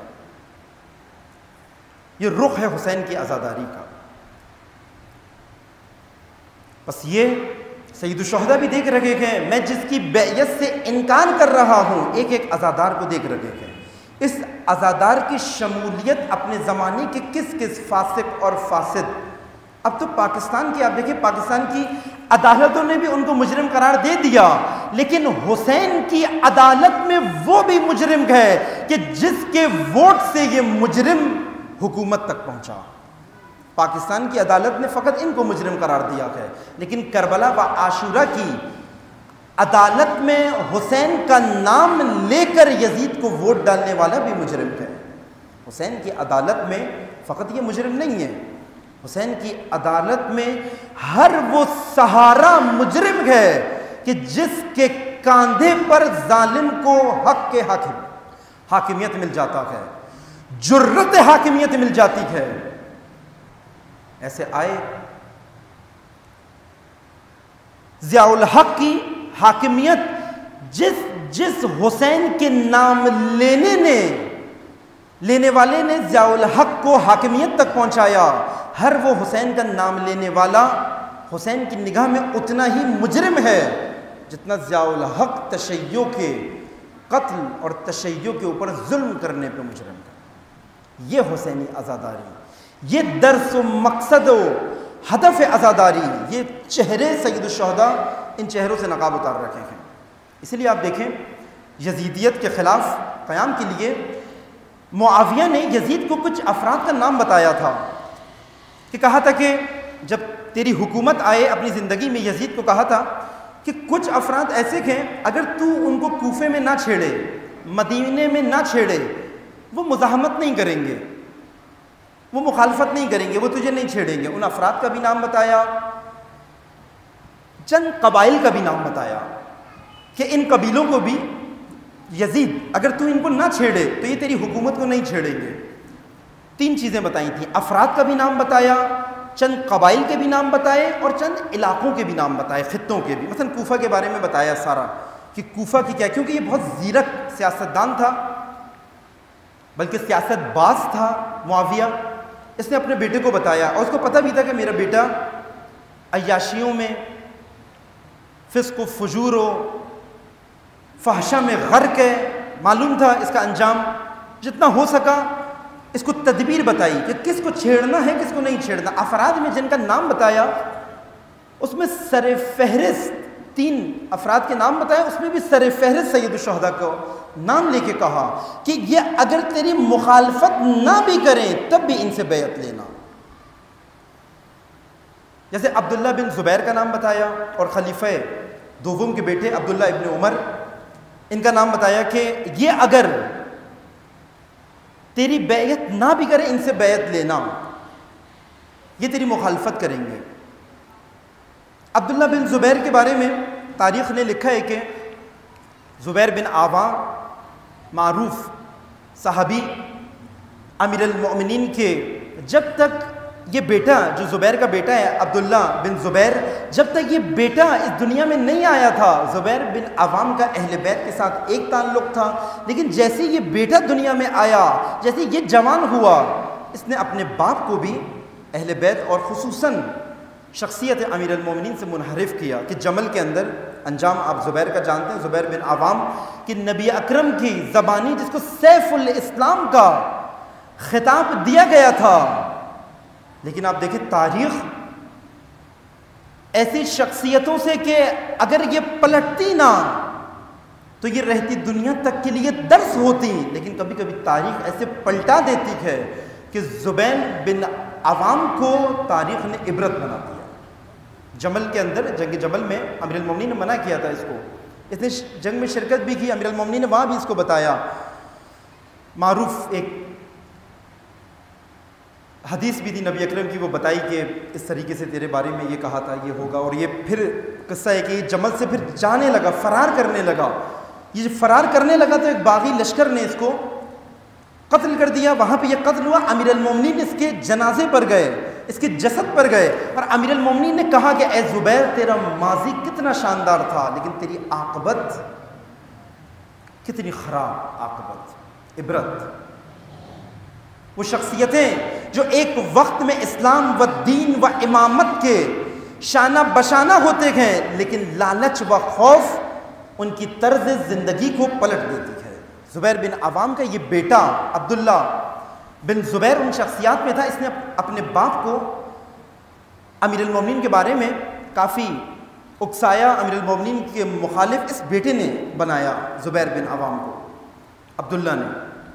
यह रुख है हुसैन की आज़ादारी का। बस ये सैयदुश्शुहदा भी देख रहे हैं, मैं जिसकी बैयत से इनकार कर रहा हूँ, एक एक आज़ादार को देख रहे हैं। इस आज़ादार की शमूलियत अपने ज़माने के किस किस फासिक और फासिद, अब तो पाकिस्तान की आप देखिए, पाकिस्तान की अदालतों ने भी उनको मुजरिम करार दे दिया, लेकिन हुसैन की अदालत में वो भी मुजरिम है कि जिसके वोट से ये मुजरिम हुकूमत तक पहुंचा। पाकिस्तान की अदालत ने फ़कत इनको मुजरिम करार दिया है, लेकिन करबला व आशूरा की अदालत में हुसैन का नाम लेकर यजीद को वोट डालने वाला भी मुजरिम है। हुसैन की अदालत में फ़कत ये मुजरिम नहीं है, हुसैन की अदालत में हर वो सहारा मुजरिम है कि जिसके कांधे पर जालिम को हक के हक हाकिमियत मिल जाता है, जुर्रत हाकिमियत मिल जाती है। ऐसे आए ज़ियाउल हक की हाकिमियत, जिस जिस हुसैन के नाम लेने ने लेने वाले ने ज़ियाउल हक को हाकिमियत तक पहुंचाया, हर वो हुसैन का नाम लेने वाला हुसैन की निगाह में उतना ही मुजरिम है जितना ज़ियाउल हक तशय्यो के कत्ल और तशय्यो के ऊपर जुल्म करने पर मुजरिम है। ये हुसैनी आज़ादारी, ये दर्स व मकसद व हदफ आज़ादारी, ये चेहरे सैयदुश्शुहदा इन चेहरों से नकाब उतार रखे हैं। इसलिए आप देखें, यजीदियत के ख़िलाफ़ क़याम के लिए मुआविया ने यजीद को कुछ अफराद का नाम बताया था कि कहा था कि जब तेरी हुकूमत आए अपनी ज़िंदगी में, यजीद को कहा था कि कुछ अफराद ऐसे हैं अगर तू उनको कूफे में ना छेड़े, मदीने में ना छेड़े, वो मुज़ाहमत नहीं करेंगे, वो मुखालफत नहीं करेंगे, वो तुझे नहीं छेड़ेंगे। उन अफराद का भी नाम बताया, चंद कबाइल का भी नाम बताया कि इन कबीलों को भी यजीद अगर तू इनको ना छेड़े तो ये तेरी हुकूमत को नहीं छेड़ेंगे। तीन चीज़ें बताई थी, अफराद का भी नाम बताया, चंद कबाइल के भी नाम बताए और चंद इलाकों के भी नाम बताए, ख़ित्तों के भी। मसलन कूफा के बारे में बताया सारा कि कूफा की क्या, क्योंकि ये बहुत ज़ीरक सियासतदान था, बल्कि सियासतबाज था मुआविया। इसने अपने बेटे को बताया और उसको पता भी था कि मेरा बेटा अय्याशियों में, फिस्क व फुजूर व फहशा में गर्क है। मालूम था इसका अंजाम, जितना हो सका इसको तदबीर बताई कि किसको किसको छेड़ना है किसको नहीं छेड़ना। अफराद में जिनका नाम बताया उसमें सरे फहरिस्त तीन अफराद के नाम बताए, उसमें भी सरे फहरिस्त सैयदुल शुहदा को नाम लेके कहा कि ये अगर तेरी मुखालफत ना भी करें तब भी इनसे बैत लेना। जैसे अब्दुल्ला बिन जुबैर का नाम बताया और खलीफा दोवम के बेटे अब्दुल्ला इब्न उमर, इनका नाम बताया कि ये अगर तेरी बैत ना भी करे इनसे बैत लेना, ये तेरी मुखालफत करेंगे। अब्दुल्ला बिन जुबैर के बारे में तारीख़ ने लिखा है कि जुबैर बिन आवाम मारूफ सहाबी अमीरुल मोमिनीन के, जब तक ये बेटा जो जुबैर का बेटा है अब्दुल्ला बिन जुबैर, जब तक ये बेटा इस दुनिया में नहीं आया था, जुबैर बिन अवाम का अहले बैत के साथ एक ताल्लुक़ था। लेकिन जैसे ये बेटा दुनिया में आया, जैसे ये जवान हुआ, इसने अपने बाप को भी अहले बैत और खुसूसन शख्सियत अमीरुल मोमिनीन से मुनहरिफ किया कि जमल के अंदर अंजाम आप जुबैर का जानते हैं। जुबैर बिन अवाम कि नबी अकरम की ज़बानी जिसको सैफुल इस्लाम का खिताब दिया गया था, लेकिन आप देखें तारीख़ ऐसी शख्सियतों से कि अगर ये पलटती ना तो ये रहती दुनिया तक के लिए दर्स होती, लेकिन कभी कभी तारीख़ ऐसे पलटा देती है कि जुबैर बिन अवाम को तारीख़ ने इबरत बना दिया। जमल के अंदर जंग जमल में अमीरुल मोमिनीन ने मना किया था इसको, इसने जंग में शिरकत भी की, अमीरुल मोमिनीन ने वहाँ भी इसको बताया। मारूफ एक हदीस भी थी नबी अकरम की, वो बताई कि इस तरीके से तेरे बारे में ये कहा था, ये होगा। और ये फिर किस्सा है कि जमल से फिर जाने लगा, फरार करने लगा। ये फरार करने लगा तो एक बागी लश्कर ने इसको कत्ल कर दिया। वहाँ पे ये कत्ल हुआ, अमीरुल मोमिनीन इसके जनाजे पर गए, इसके जसद पर गए और अमीरुल मोमिनीन ने कहा कि ए जुबैर तेरा माजी कितना शानदार था, लेकिन तेरी आकबत कितनी ख़राब आकबत। इबरत वो शख्सियतें जो एक वक्त में इस्लाम व दीन व इमामत के शाना बशाना होते हैं, लेकिन लालच व खौफ उनकी तर्ज ज़िंदगी को पलट देती है। जुबैर बिन अवाम का ये बेटा अब्दुल्ला बिन जुबैर उन शख्सियात में था, इसने अपने बाप को अमीरुल मोमिनीन के बारे में काफ़ी उकसाया। अमीरुल मोमिनीन के मुखालिफ इस बेटे ने बनाया जुबैर बिन अवाम को, अब्दुल्ला ने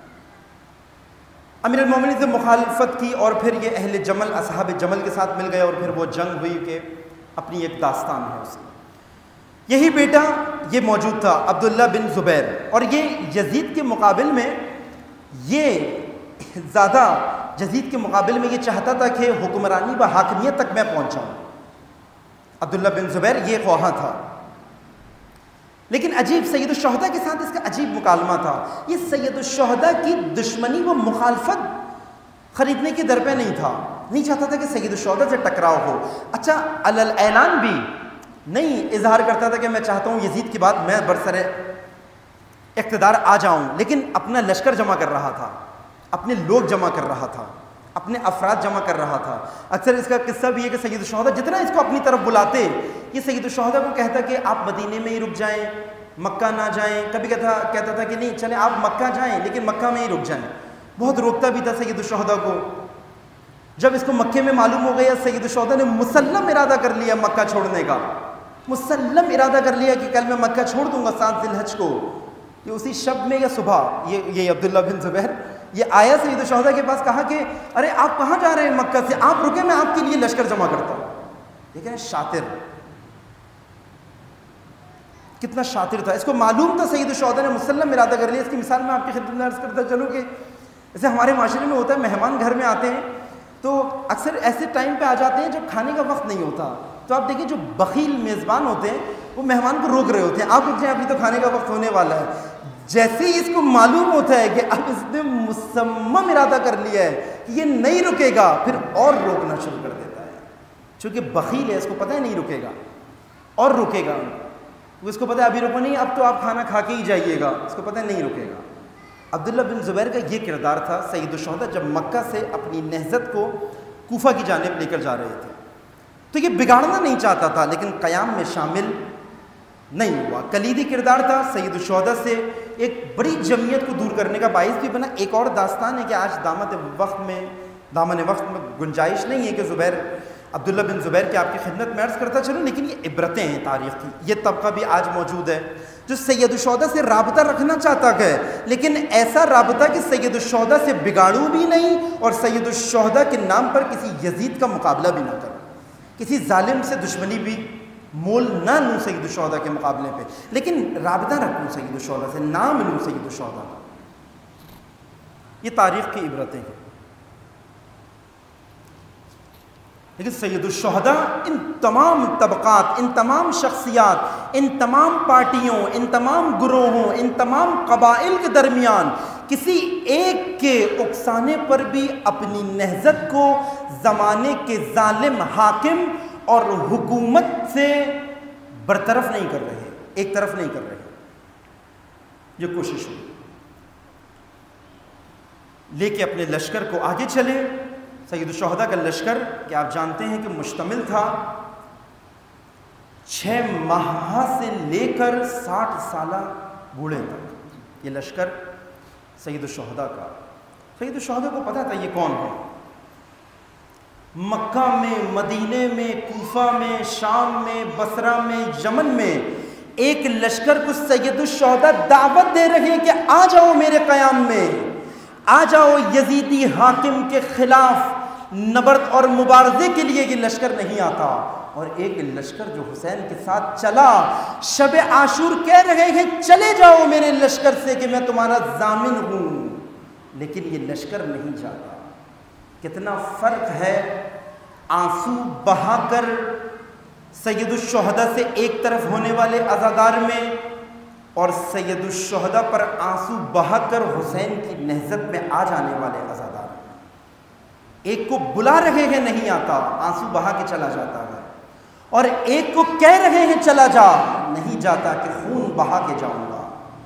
अमीरुल मोमिनीन से मुखालफत की और फिर ये अहले जमल असहाब जमल के साथ मिल गए और फिर वो जंग हुई कि अपनी एक दास्तान है उसकी। यही बेटा ये मौजूद था अब्दुल्ला बिन जुबैर, और ये यजीद के मुकाबिल में ये ज़्यादा यजीद के मुकाबिल में ये चाहता था कि हुक्मरानी व हाकमियत तक मैं पहुँचाऊँ। अब्दुल्ला बिन जुबैर ये ख्वाहा था, लेकिन अजीब सैयदुल शुहदा के साथ इसका अजीब मुकालमा था। ये सैयदुल शुहदा की दुश्मनी व मुखालफत ख़रीदने के दर पे नहीं था, नहीं चाहता था कि सैयदुल शुहदा से टकराव हो। अच्छा, अलल ऐलान भी नहीं इजहार करता था कि मैं चाहता हूँ यजीद के बाद मैं बरसरे इक़्तिदार आ जाऊँ, लेकिन अपना लश्कर जमा कर रहा था, अपने लोग जमा कर रहा था, अपने अफराद जमा कर रहा था। अक्सर इसका किस्सा भी है कि सैयदुल शुहदा जितना इसको अपनी तरफ बुलाते, ये सैयदुल शुहदा को कहता कि आप मदीने में ही रुक जाएं, मक्का ना जाएं। कभी कहता कहता था कि नहीं चले आप मक्का जाएं, लेकिन मक्का में ही रुक जाएं। बहुत रोकता भी था सैयदुल शुहदा को। जब इसको मक्के में मालूम हो गया, सैयदुल शुहदा ने मुसल्लम इरादा कर लिया मक्का छोड़ने का, मुसल्लम इरादा कर लिया कि कल मैं मक्का छोड़ दूंगा सात ज़िलहज को। ये उसी शब में या सुबह ये ये अब्दुल्ला बिन जुबैर ये आया सैयदुल शुहदा के पास, कहा कि अरे आप कहाँ जा रहे हैं मक्का से, आप रुके मैं आपके लिए लश्कर जमा करता हूँ। देखें शातिर, कितना शातिर था। इसको मालूम था सैयदुल शुहदा ने मुसल्लम इरादा कर लिया। इसकी मिसाल मैं आपकी खिदमत में अर्ज़ करता चलूँ कि जैसे हमारे माशरे में होता है, मेहमान घर में आते हैं तो अक्सर ऐसे टाइम पे आ जाते हैं जब खाने का वक्त नहीं होता, तो आप देखिए जो बखील मेज़बान होते हैं वो मेहमान को रोक रहे होते हैं, आप रुक जाएं अभी तो खाने का वक्त होने वाला है। जैसे ही इसको मालूम होता है कि अब इसने मुसम्मम इरादा कर लिया है कि ये नहीं रुकेगा, फिर और रोकना शुरू कर देता है। चूँकि बखील है, इसको पता है नहीं रुकेगा और रुकेगा। वो इसको पता है अभी रुको नहीं, अब तो आप खाना खा के ही जाइएगा, इसको पता है नहीं रुकेगा। अब्दुल्ला बिन जुबैर का ये किरदार था। सैयदुल शुहदा जब मक्का से अपनी नहज़त को कूफा की जानिब लेकर जा रहे थे तो ये बिगाड़ना नहीं चाहता था, लेकिन क़याम में शामिल नहीं हुआ। कलीदी किरदार था। सैयदुल शुहदा से एक बड़ी जमीयत को दूर करने का बाइस भी बना। एक और दास्तान है कि आज दामत वक्त में दामन वक्त में गुंजाइश नहीं है कि ज़ुबैर अब्दुल्ला बिन ज़ुबैर की आपकी खिदमत में अर्ज़ करता चलूँ, लेकिन ये इबरतें हैं तारीख़ की। ये तबका भी आज मौजूद है जो सैयदुश्शुहदा से राबता रखना चाहता है, लेकिन ऐसा राबता कि सैयदुश्शुहदा से बिगाड़ूँ भी नहीं और सैयदुश्शुहदा के नाम पर किसी यजीद का मुकाबला भी ना करूँ, किसी जालिम से दुश्मनी भी मोल ना लूँ सैयदुश्शुहदा के मुकाबले पे, लेकिन राबता रखूँ सैयदुश्शुहदा से, नाम लूँ सैयदुश्शुहदा का। ये तारीख़ की इबरतें हैं। लेकिन सैयदुश्शुहदा इन तमाम तबक़ात, इन तमाम शख्सियात, इन तमाम पार्टियों, इन तमाम गुरोहों, इन तमाम कबाइल के दरमियान किसी एक के उकसाने पर भी अपनी नहज़त को ज़माने के जालिम हाकिम और हुकूमत से बरतरफ नहीं कर रहे, एक तरफ नहीं कर रहे। ये कोशिश हुई लेके अपने लश्कर को आगे चले। सैयदुश्शुहदा का लश्कर कि आप जानते हैं कि मुश्तमिल था छः माह से लेकर साठ साल बूढ़े तक। ये लश्कर सैयदुश्शुहदा का, सैयदुश्शुहदा को पता था ये कौन है। मक्का में, मदीने में, कूफा में, शाम में, बसरा में, यमन में एक लश्कर को सैयदुश्शुहदा दावत दे रहे हैं कि आ जाओ मेरे क़याम में, आ जाओ यजीदी हाकिम के खिलाफ नबर्द और मुबारजे के लिए। ये लश्कर नहीं आता और एक लश्कर जो हुसैन के साथ चला, शब आशूर कह रहे हैं चले जाओ मेरे लश्कर से कि मैं तुम्हारा जामिन हूं, लेकिन ये लश्कर नहीं जाता। कितना फ़र्क है आंसू बहाकर सैयदुश्शुहदा से एक तरफ होने वाले अज़ादार में और सैयदुश्शुहदा पर आंसू बहाकर हुसैन की नहज़त में आ जाने वाले अज़ादार में। एक को बुला रहे हैं नहीं आता, आंसू बहा के चला जाता है, और एक को कह रहे हैं चला जा, नहीं जाता कि खून बहा के जाऊंगा,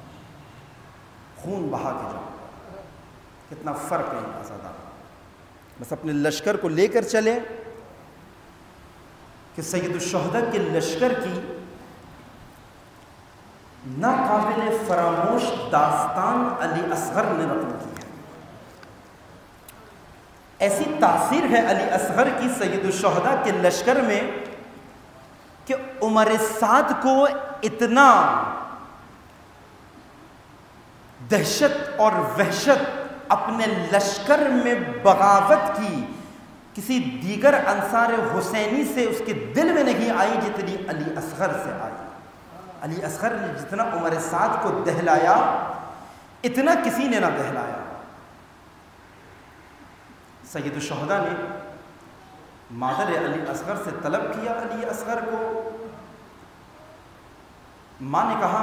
खून बहा के जाऊंगा। कितना फ़र्क है अज़ादार। बस अपने लश्कर को लेकर चले कि सैयदुश्शुहदा के लश्कर की नाकाबिल फरामोश दास्तान अली असगर ने रकम की है। ऐसी तासीर है अली असगर की सैयदुश्शुहदा के लश्कर में कि उमर साद को इतना दहशत और वहशत अपने लश्कर में बगावत की किसी दीगर अंसार हुसैनी से उसके दिल में नहीं आई जितनी अली असगर से आई। अली असगर ने जितना उमर साद को दहलाया इतना किसी ने ना दहलाया। सैयदुश्शुहदा ने मादर अली असगर से तलब किया अली असगर को। माँ ने कहा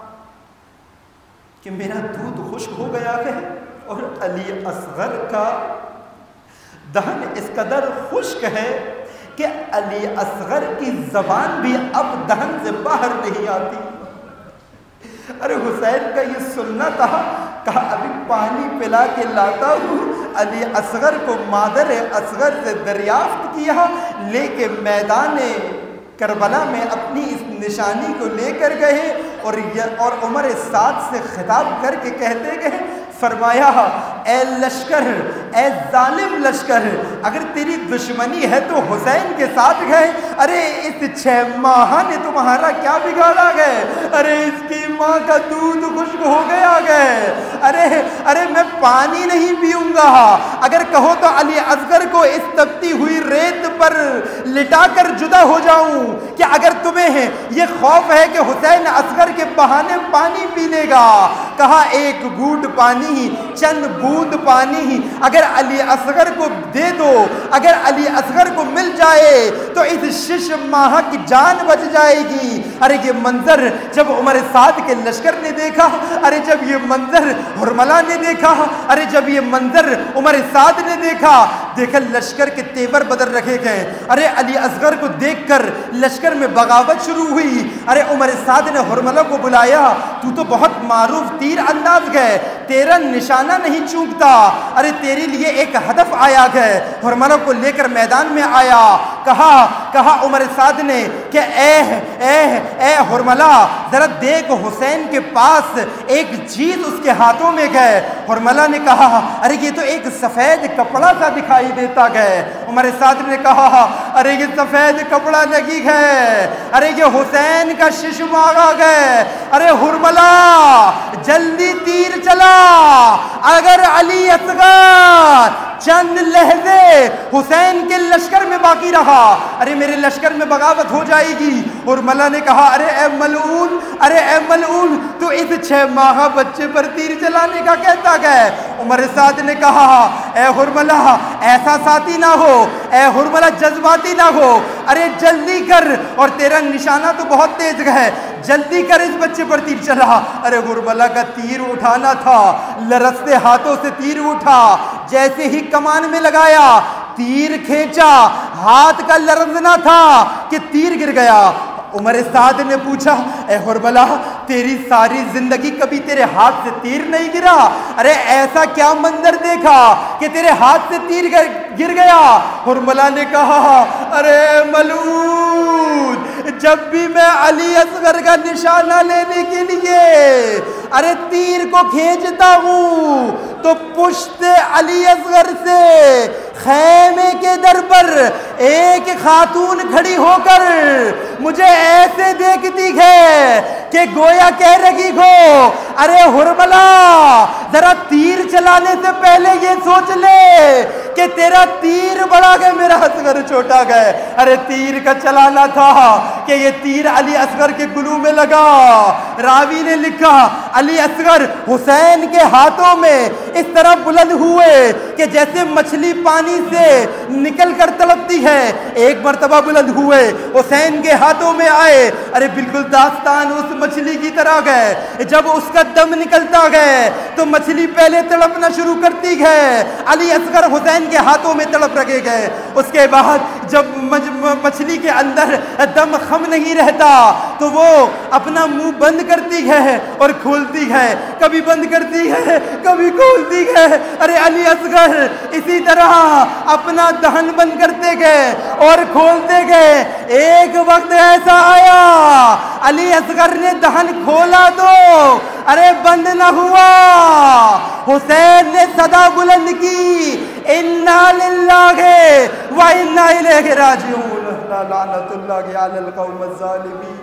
कि मेरा दूध खुश्क हो गया है और अली असगर का दहन इस कदर खुश्क है कि अली असगर की ज़बान भी अब दहन से बाहर नहीं आती। अरे हुसैन का ये सुनना था, कहा अभी पानी पिला के लाता हूँ। अली असगर को मादर असगर से दरियाफ्त किया, लेके मैदान करबला में अपनी इस निशानी को लेकर गए और और उमर साद से खिताब करके कहते गए, फरमाया ए लश्कर, ए जालिम लश्कर, अगर तेरी दुश्मनी है तो हुसैन के साथ गए। अरे इस छह माह ने तुम्हारा क्या बिगाड़ा गए? अरे इसकी माँ का दूध खुश्क हो गया गए। अरे अरे मैं पानी नहीं पीऊंगा। अगर कहो तो अली असगर को इस तपती हुई रेत पर लिटाकर जुदा हो जाऊं, कि अगर तुम्हें ये खौफ है कि हुसैन असगर के बहाने पानी पी लेगा। कहा एक घूंट पानी, चंद बूंद पानी अगर अली असगर को दे दो, अगर अली असगर को मिल जाए तो इस शिश माह की जान बच जाएगी। अरे ये मंजर जब उमर साद के लश्कर ने देखा, अरे जब ये मंजर हुरमला ने देखा, अरे जब ये मंजर उमर साद ने देखा, देखा लश्कर के तेवर बदल रखे गए। अरे अली असगर को देखकर लश्कर में बगावत शुरू हुई। अरे उमर साद ने हुरमला को बुलाया, तू तो बहुत मारूफ तीर अंदाज गए, तेरा निशाना नहीं चूकता। अरे तेरे लिए एक हदफ आया गए। हुरमला को लेकर मैदान में आया, कहा कहा उमर साद ने कि ए ए ए हुरमला जरा देख, हुसैन के पास एक चीज उसके हाथों में गए। हुरमला ने कहा अरे ये तो एक सफेद कपड़ा सा दिखाई देता गए। उमर साद ने कहा अरे ये सफेद कपड़ा नहीं है, अरे ये हुसैन का शिशु आ गए। अरे हुरमला जल्दी तीर चला, अगर अली असगर चंद लहजे हुसैन के लश्कर में बाकी रहा, अरे मेरे लश्कर में बगावत हो जाएगी। हुरमला ने कहा अरे ए मलऊन, अरे ए मलऊन, तो इस छह माह बच्चे पर तीर चलाने का कहता गया। उमर साद ने कहा ए हुरमला ऐसा साथी ना हो, ए हुरमला जज्बाती ना हो, अरे जल्दी कर, और तेरा निशाना तो बहुत तेज है, जल्दी कर इस बच्चे पर तीर चला। अरे हुरमला का तीर उठाना था, लरसते हाथों से तीर उठा, जैसे ही कमान में लगाया तीर खींचा, हाथ का लरजना था कि तीर गिर गया। उमर साद ने पूछा ए हुरमला तेरी सारी जिंदगी कभी तेरे हाथ से तीर नहीं गिरा? अरे ऐसा क्या मंजर देखा कि तेरे हाथ से तीर गिर गया? हुरमला ने कहा अरे मलून, जब भी मैं अली असगर का निशाना लेने के लिए अरे तीर को खींचता हूं तो पुश्ते अली असगर से खैमे के दर पर एक खातून खड़ी होकर मुझे ऐसे देखती है कि गोया कह रही हो अरे हुरमला जरा तीर चलाने से पहले ये सोच ले कि तेरा तीर बड़ा गया, मेरा असगर छोटा गया। अरे तीर का चलाना था कि ये तीर अली असगर के गुलू में लगा। रावी ने लिखा अली असगर हुसैन के हाथों में इस तरह बुलंद हुए कि जैसे मछली पानी से निकल कर तड़पती है, एक मर्तबा बुलंद हुए, हुसैन के हाथों में आए। अरे बिल्कुल दास्तान उस मछली की तरह गए, जब उसका दम निकलता गए तो मछली पहले तड़पना शुरू करती है, अली असगर हुसैन के हाथों में तड़प रखे गए। उसके बाद जब मछली के अंदर दम खम नहीं रहता तो वो अपना मुंह बंद करती है और खोलती है, कभी बंद करती है कभी खोलती है। अरे अली असगर इसी तरह अपना दहन बंद करते गए और खोलते गए। एक वक्त ऐसा आया अली असगर ने दहन खोला तो अरे बंद न हुआ। हुसैन ने सदा बुलंद की इन्ना लिल्लाहि व इन्ना इलैहि राजिऊन, लानतुल्लाहि अलल कौमिज़ ज़ालिमीन,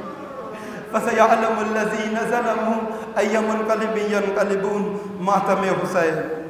फसयअलमुल लज़ीना ज़लमू अय्युल मुनक़लिबिन यनक़लिबून। मातम हुसैन।